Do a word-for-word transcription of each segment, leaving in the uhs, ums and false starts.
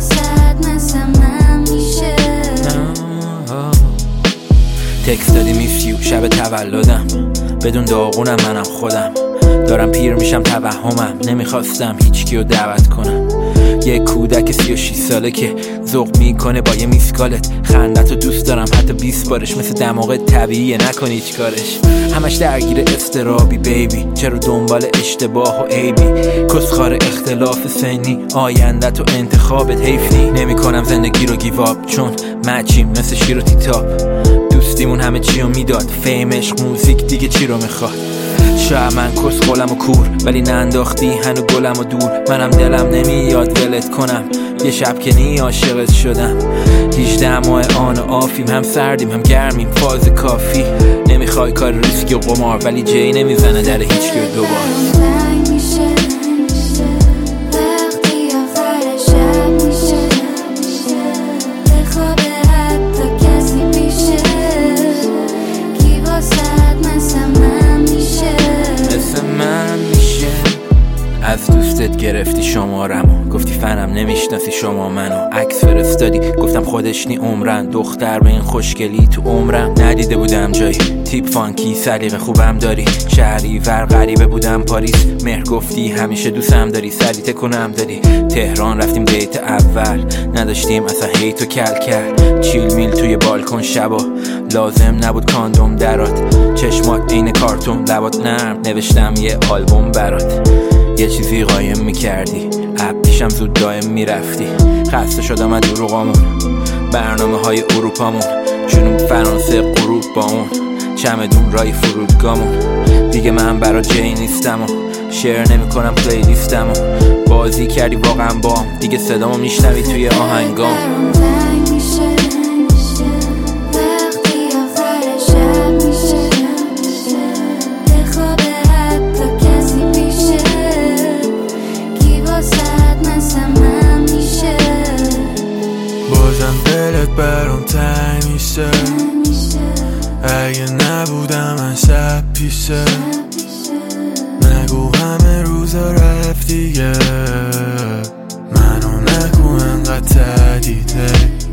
واسد مثل من میشه. تکست دادی میسیو شب تولدم، بدون داغونم منم خودم، دارم پیر میشم توهمم، نمیخواستم هیچ کیو دعوت کنم. یه کودک سی و شیش ساله که ذوق میکنه با یه میسکالت، خندتو دوست دارم حتی بیست بارش، مثل دماغ طبیعیه نکن هیچ کارش. همش درگیر استرابی بیبی، چرا دنبال اشتباه و عیبی، کسخار اختلاف سنی، آیندت و انتخابت حیفی. نمی کنم زندگی رو گیواب چون مچیم مثل شیر و تیتاب، دوستیمون همه چی رو میداد، فیم عشق موزیک دیگه چی رو میخواد. شاید من کس خولم و کور ولی ننداختی هنو گلم و دور، منم دلم نمیاد ولت کنم، یه شب که نی عاشقت شدم. هجده ماه آن و آفیم، هم سردیم هم گرمیم، فاز کافی. نمیخوای کار ریسکی و قمار ولی جی نمیزنه در هیچ که دوبار. از دوستت گرفتی شمارمو، گفتی فنم نمیشناسی شما منو، عکس فرستادی گفتم خودش نی عمرن، دختر به این خوشگلی تو عمرم ندیده بودم جایی. تیپ فانکی سلیقه خوبم داری، شهری ور غریبه بودم پاریس، مهر گفتی همیشه دوستم داری، سلیته کنم داری. تهران رفتیم دیت اول، نداشتیم اصلا هیت و کل کرد، چیل میل توی بالکن شبا، لازم نبود کاندوم درات، چشمات عین کارتون، لبات نرم، نوشتم یه آلبوم برات. یه چیزی قایم میکردی، اپ پیشم زود دایم میرفتی، خسته شدم از دروغامون، برنامه های اروپامون، جنوب فرانسه غروب با اون، چمدون رای فرودگامون. دیگه من برا جی نیستم و شیر نمی کنم پلی لیستم و بازی کردی واقعا بام، دیگه صدامو میشنوی توی آهنگام. بازم دلت برام تنگ میشه، اگه نبودم من شب پیشه، نگو همه روزا رفت دیگه، منو نگو انقدر تدیده.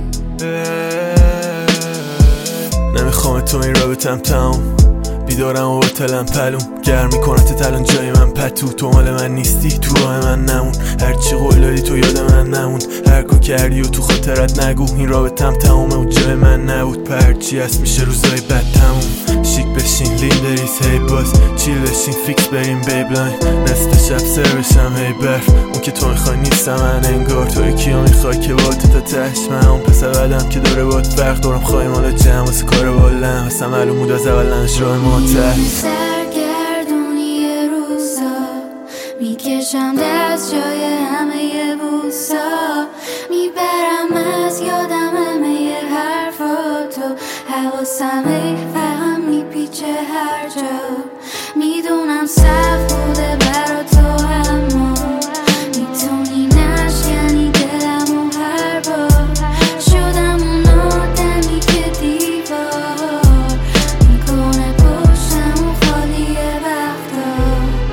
نمیخوام تو این رابطم تموم، بیدارم و باطلم پلوم، گرم میکنت الان جای من پتو، تو مال من نیستی تو راه من نمون، هرچی قول دادی تو یاد من نمون، هر کو کردی و تو خاطرت نگو، این رابطم تمومه و جای من نبود، پرچی هست میشه روزای بد تموم. شیک بشین لین بریز هی باز، چیل بشین فیکس بریم بیبلاین، نصف شب سر بشم هی برف، اون که تو میخوای نیستم من انگار، تو یکیو میخوای که با تو تا تش، من اون پس اولم که داره باد فرق دارم، خواهی مالا جمع واسه کار بالم، واسه معلوم بود از اولنش راه ماتر. سرگردونی روزا میکشم دست جای همه بوسا، میبرم از یادم همه حرفاتو، حواسم فهم میپیچه هر جا، میدونم سخت بوده برا تو اما میتونی نشکنی دلمو هر بار، شدم اون آدمی که دیوار میکنه پشتم و خالی وقتا.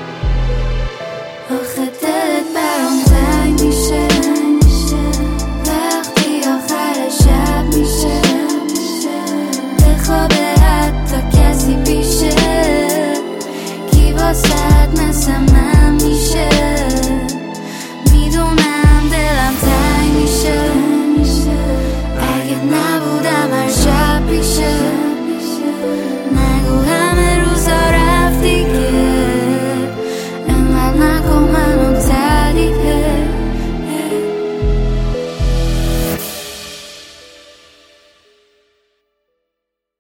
آخه دلت برام تنگ میشه وقتی آخر شب میشه، بخوابه حتی کسی پیشه، کی واسد مثل من میشه.